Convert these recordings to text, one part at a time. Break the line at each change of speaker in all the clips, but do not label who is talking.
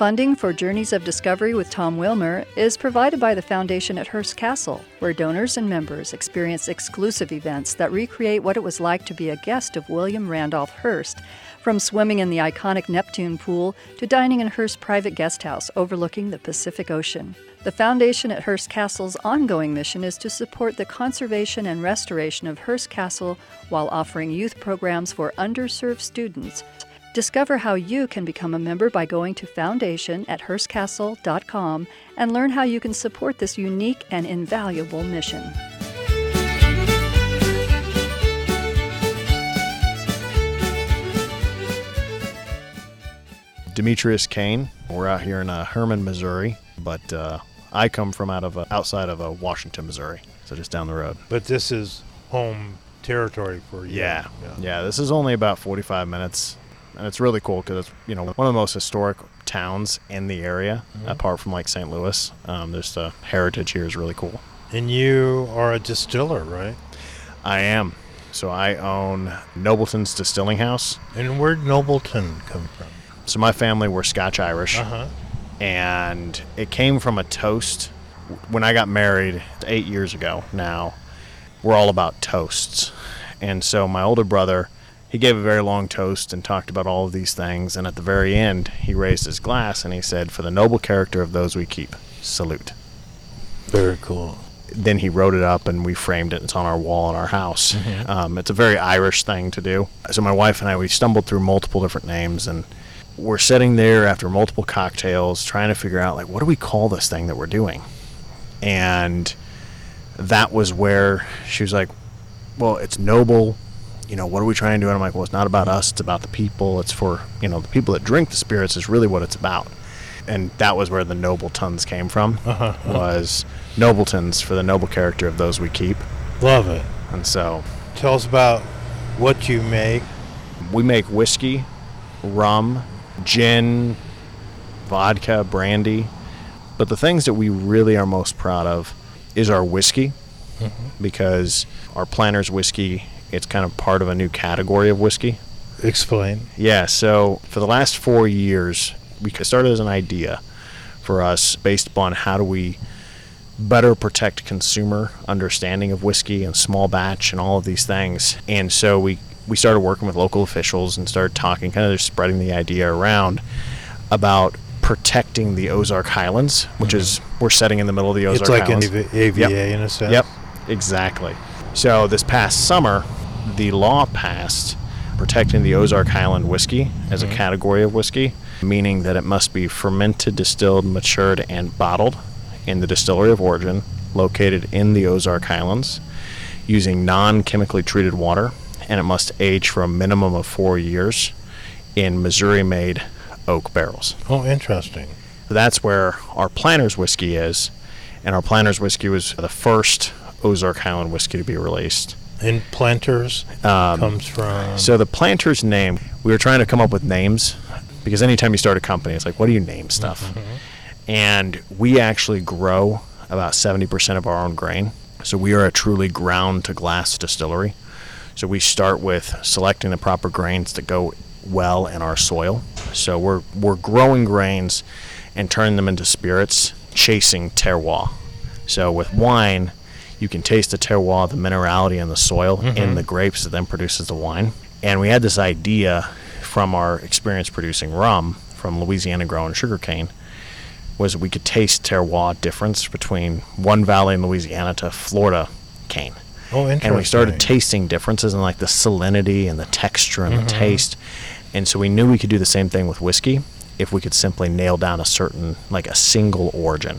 Funding for Journeys of Discovery with Tom Wilmer is provided by the Foundation at Hearst Castle, where donors and members experience exclusive events that recreate what it was like to be a guest of William Randolph Hearst, from swimming in the iconic Neptune pool to dining in Hearst's private guest house overlooking the Pacific Ocean. The Foundation at Hearst Castle's ongoing mission is to support the conservation and restoration of Hearst Castle while offering youth programs for underserved students. Discover how you can become a member by going to foundation@hearstcastle.com and learn how you can support this unique and invaluable mission.
Demetrius Kane. We're out here in Herman, Missouri, but I come from outside of Washington, Missouri, so just down the road.
But this is home territory for you.
Yeah. This is only about 45 minutes. And it's really cool because it's, one of the most historic towns in the area, apart from like St. Louis. There's the heritage here is really cool.
And you are a distiller, right?
I am. So I own Nobleton's Distilling House.
And where'd Nobleton come from?
So my family were Scotch-Irish.
Uh-huh.
And it came from a toast. When I got married 8 years ago now, we're all about toasts. And so my older brother, he gave a very long toast and talked about all of these things. And at the very end, he raised his glass and he said, "For the noble character of those we keep, salute."
Very cool.
Then he wrote it up and we framed it. It's on our wall in our house. Mm-hmm. It's a very Irish thing to do. So my wife and I, we stumbled through multiple different names, and we're sitting there after multiple cocktails trying to figure out, like, what do we call this thing that we're doing? And that was where she was like, well, it's noble. What are we trying to do? And I'm like, well, it's not about us. It's about the people. It's for, the people that drink the spirits is really what it's about. And that was where the Nobletons came from, was Nobletons, for the noble character of those we keep.
Love it.
And so,
tell us about what you make.
We make whiskey, rum, gin, vodka, brandy. But the things that we really are most proud of is our whiskey, because our Planters whiskey, it's kind of part of a new category of whiskey.
Explain.
Yeah, so for the last 4 years, we started as an idea for us based upon how do we better protect consumer understanding of whiskey and small batch and all of these things. And so we started working with local officials and started talking, kind of just spreading the idea around about protecting the Ozark Highlands, which is, we're sitting in the middle of the Ozark Highlands.
It's like an AVA in a sense.
Yep, exactly. So this past summer, the law passed protecting the Ozark Highland whiskey as a category of whiskey, meaning that it must be fermented, distilled, matured, and bottled in the distillery of origin located in the Ozark Highlands using non-chemically treated water, and it must age for a minimum of 4 years in Missouri-made oak barrels.
Oh, interesting.
That's where our Planters whiskey is, and our Planters whiskey was the first Ozark Highland whiskey to be released.
And Planters comes from?
So the Planters name, we were trying to come up with names, because anytime you start a company, it's like, what do you name stuff? And we actually grow about 70% of our own grain. So we are a truly ground-to-glass distillery. So we start with selecting the proper grains that go well in our soil. So we're growing grains and turning them into spirits, chasing terroir. So with wine, you can taste the terroir, the minerality in the soil, in the grapes that then produces the wine. And we had this idea from our experience producing rum from Louisiana growing sugarcane, was we could taste terroir difference between one valley in Louisiana to Florida cane.
Oh, interesting.
And we started tasting differences in like the salinity and the texture and the taste. And so we knew we could do the same thing with whiskey if we could simply nail down a certain, like a single origin.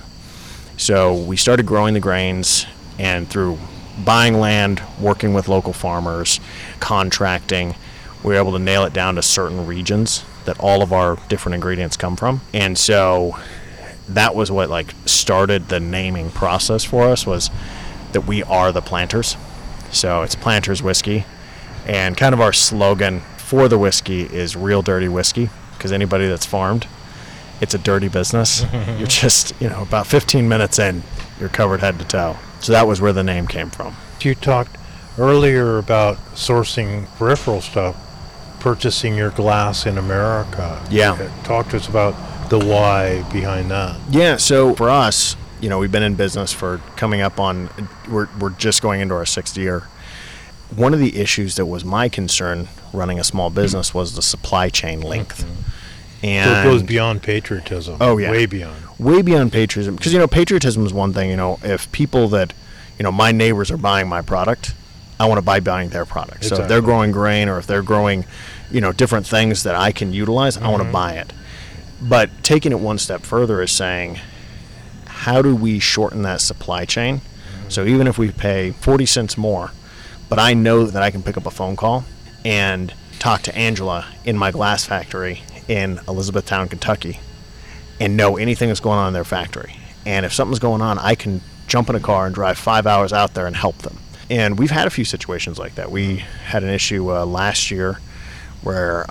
So we started growing the grains, and through buying land, working with local farmers, contracting, we were able to nail it down to certain regions that all of our different ingredients come from. And so that was what like started the naming process for us, was that we are the Planters. So it's Planters whiskey, and kind of our slogan for the whiskey is real dirty whiskey, because anybody that's farmed, it's a dirty business. You're just, about 15 minutes in, you're covered head to toe. So that was where the name came from.
You talked earlier about sourcing peripheral stuff, purchasing your glass in America.
Yeah.
Talk to us about the why behind that?
Yeah, so for us, we've been in business for coming up on, we're just going into our 6th year. One of the issues that was my concern running a small business was the supply chain length. And
So it goes beyond patriotism.
Oh, yeah.
Way beyond.
Way beyond patriotism. Because, patriotism is one thing. If people that, my neighbors are buying my product, I want to buy buying their product. So if they're growing grain or if they're growing, different things that I can utilize, I want to buy it. But taking it one step further is saying, how do we shorten that supply chain? So even if we pay 40 cents more, but I know that I can pick up a phone call and talk to Angela in my glass factory in Elizabethtown, Kentucky, and know anything that's going on in their factory. And if something's going on, I can jump in a car and drive 5 hours out there and help them. And we've had a few situations like that. We had an issue last year where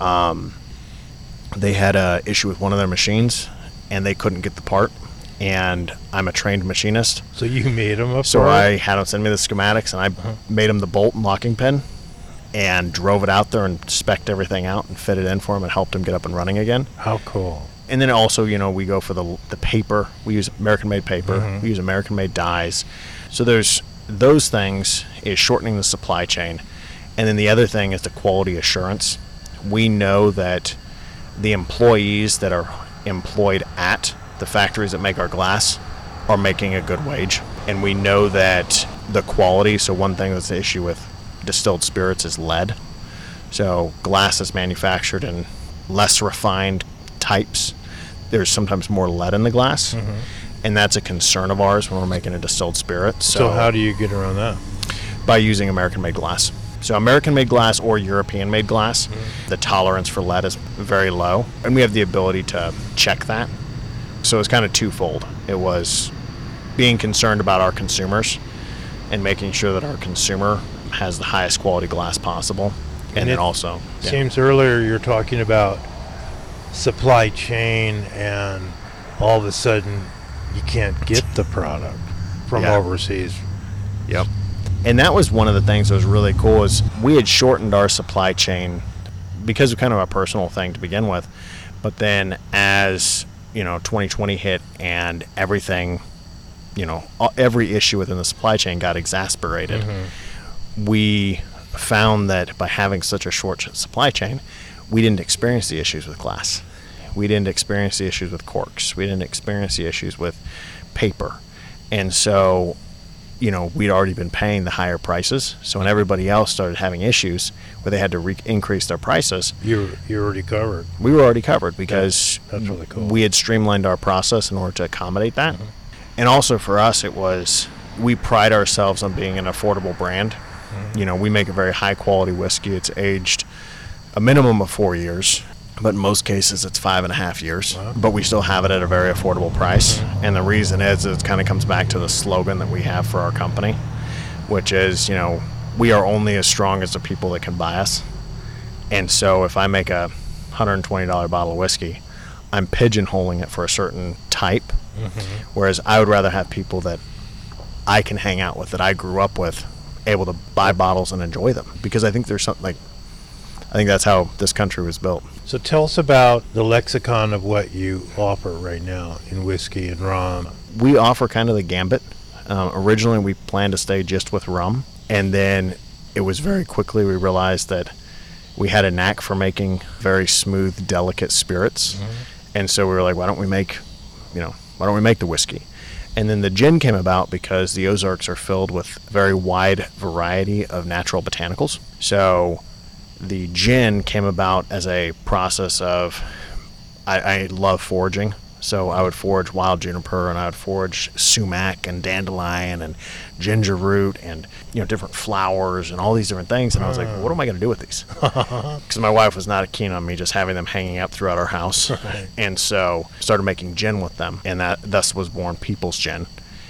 they had an issue with one of their machines, and they couldn't get the part. And I'm a trained machinist.
So you made them up.
So I had them send me the schematics, and I made them the bolt and locking pin, and drove it out there and spec'd everything out and fit it in for them and helped them get up and running again.
How cool.
And then also, we go for the paper. We use American-made paper. We use American-made dyes. So there's those things is shortening the supply chain. And then the other thing is the quality assurance. We know that the employees that are employed at the factories that make our glass are making a good wage. And we know that the quality, so one thing that's the issue with distilled spirits is lead. So glass is manufactured in less refined types. There's sometimes more lead in the glass. And that's a concern of ours when we're making a distilled spirit.
So how do you get around that?
By using American-made glass. So American-made glass or European-made glass, the tolerance for lead is very low. And we have the ability to check that. So it's kind of twofold. It was being concerned about our consumers and making sure that our consumer has the highest quality glass possible. And then also...
Seems earlier you're talking about supply chain and all of a sudden you can't get the product from overseas.
Yep. And that was one of the things that was really cool is we had shortened our supply chain because of kind of a personal thing to begin with. But then as, 2020 hit and everything, every issue within the supply chain got exacerbated, we found that by having such a short supply chain, we didn't experience the issues with glass. We didn't experience the issues with corks. We didn't experience the issues with paper. And so, we'd already been paying the higher prices. So when everybody else started having issues where they had to increase their prices,
you're already covered.
We were already covered because
that's really cool.
We had streamlined our process in order to accommodate that. And also for us, it was, we pride ourselves on being an affordable brand. We make a very high quality whiskey. It's aged a minimum of 4 years, but in most cases it's 5.5 years.
Wow.
But we still have it at a very affordable price. And the reason is it kind of comes back to the slogan that we have for our company, which is, we are only as strong as the people that can buy us. And so if I make a $120 bottle of whiskey, I'm pigeonholing it for a certain type, whereas I would rather have people that I can hang out with, that I grew up with, able to buy bottles and enjoy them, because I think there's something I think that's how this country was built.
So tell us about the lexicon of what you offer right now in whiskey and rum.
We offer kind of the gambit. Originally we planned to stay just with rum, and then it was very quickly we realized that we had a knack for making very smooth, delicate spirits. And so we were like, why don't we make the whiskey? And then the gin came about because the Ozarks are filled with a very wide variety of natural botanicals. So the gin came about as a process of, I love foraging. So I would forage wild juniper, and I would forage sumac and dandelion and ginger root and different flowers and all these different things. And I was like, what am I going to do with these? Because my wife was not keen on me just having them hanging up throughout our house. And so started making gin with them, and that thus was born People's Gin.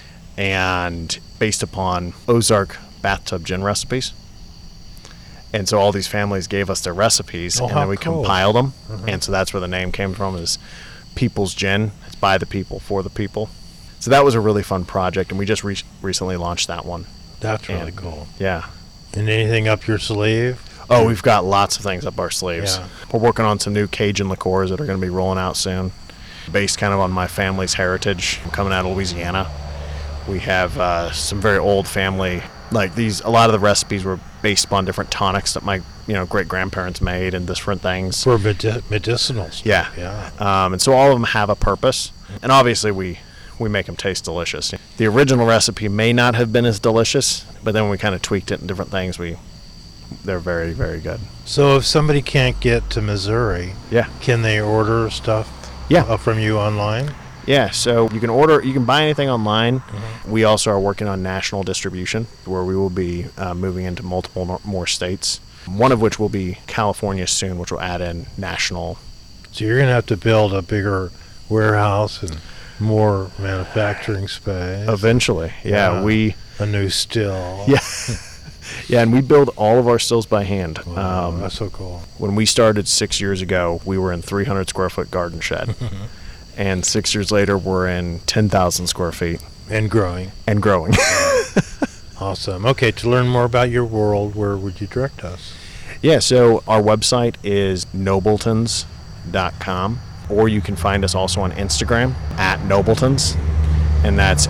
And based upon Ozark bathtub gin recipes. And so all these families gave us their recipes, and then we compiled them. And so that's where the name came from, is People's Gin. It's by the people, for the people. So that was a really fun project, and we just recently launched that one.
That's really cool.
Yeah.
And anything up your sleeve?
Oh, we've got lots of things up our sleeves.
Yeah.
We're working on some new Cajun liqueurs that are going to be rolling out soon. based kind of on my family's heritage. I'm coming out of Louisiana. We have some very old family, like these, a lot of the recipes were based upon different tonics that my, great-grandparents made and different things.
For medicinal stuff.
Yeah. And so all of them have a purpose. And obviously we make them taste delicious. The original recipe may not have been as delicious, but then when we kind of tweaked it and different things, they're very, very good.
So if somebody can't get to Missouri,
Yeah.
can they order stuff from you online?
Yeah, so you can buy anything online. Mm-hmm. We also are working on national distribution, where we will be moving into multiple more states, one of which will be California soon, which will add in national.
So you're going to have to build a bigger warehouse and more manufacturing space.
Eventually,
a new still.
Yeah. Yeah, and we build all of our stills by hand.
Wow, that's so cool.
When we started 6 years ago, we were in 300 square foot garden shed. And 6 years later, we're in 10,000 square feet.
And growing. Awesome. Okay, to learn more about your world, where would you direct us?
Yeah, so our website is nobletons.com, or you can find us also on Instagram at Nobletons, and that's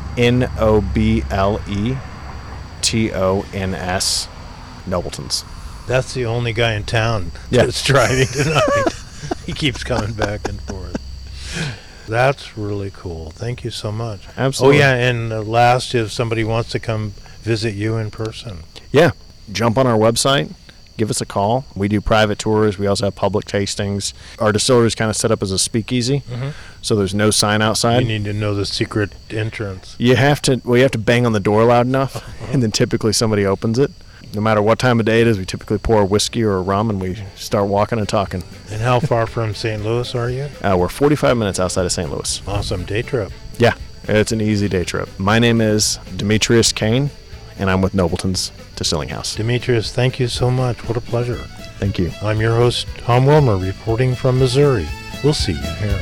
NOBLETONS, Nobletons.
That's the only guy in town that's driving tonight. He keeps coming back and forth. That's really cool. Thank you so much.
Absolutely.
Oh, yeah, and last, if somebody wants to come visit you in person.
Yeah, jump on our website, give us a call. We do private tours. We also have public tastings. Our distillery is kind of set up as a speakeasy, so there's no sign outside.
You need to know the secret entrance.
You have to bang on the door loud enough, and then typically somebody opens it. No matter what time of day it is, we typically pour a whiskey or a rum, and we start walking and talking.
And how far from St. Louis are you?
We're 45 minutes outside of St. Louis.
Awesome day trip.
Yeah, it's an easy day trip. My name is Demetrius Kane, and I'm with Nobleton's Distilling House.
Demetrius, thank you so much. What a pleasure.
Thank you.
I'm your host, Tom Wilmer, reporting from Missouri. We'll see you here.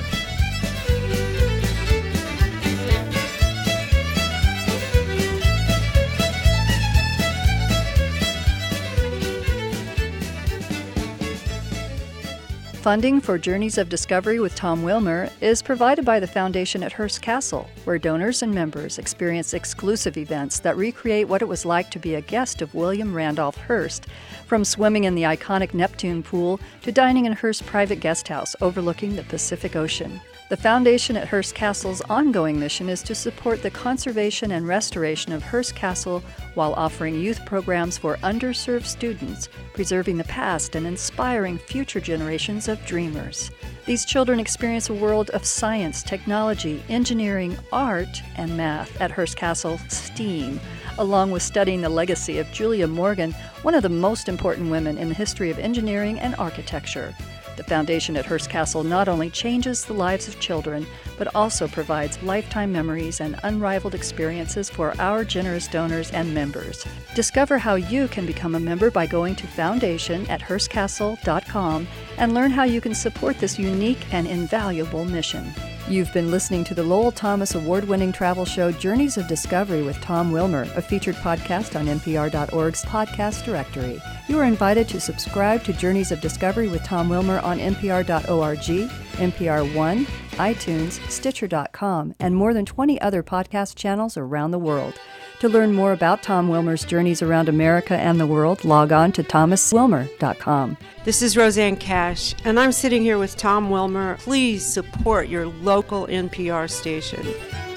Funding for Journeys of Discovery with Tom Wilmer is provided by the Foundation at Hearst Castle, where donors and members experience exclusive events that recreate what it was like to be a guest of William Randolph Hearst, from swimming in the iconic Neptune pool to dining in Hearst's private guest house overlooking the Pacific Ocean. The Foundation at Hearst Castle's ongoing mission is to support the conservation and restoration of Hearst Castle while offering youth programs for underserved students, preserving the past and inspiring future generations of dreamers. These children experience a world of science, technology, engineering, art, and math at Hearst Castle STEAM, along with studying the legacy of Julia Morgan, one of the most important women in the history of engineering and architecture. The Foundation at Hearst Castle not only changes the lives of children, but also provides lifetime memories and unrivaled experiences for our generous donors and members. Discover how you can become a member by going to foundation@hearstcastle.com and learn how you can support this unique and invaluable mission. You've been listening to the Lowell Thomas award-winning travel show Journeys of Discovery with Tom Wilmer, a featured podcast on NPR.org's podcast directory. You are invited to subscribe to Journeys of Discovery with Tom Wilmer on NPR.org, NPR One, iTunes, Stitcher.com, and more than 20 other podcast channels around the world. To learn more about Tom Wilmer's journeys around America and the world, log on to thomaswilmer.com.
This is Roseanne Cash, and I'm sitting here with Tom Wilmer. Please support your local NPR station.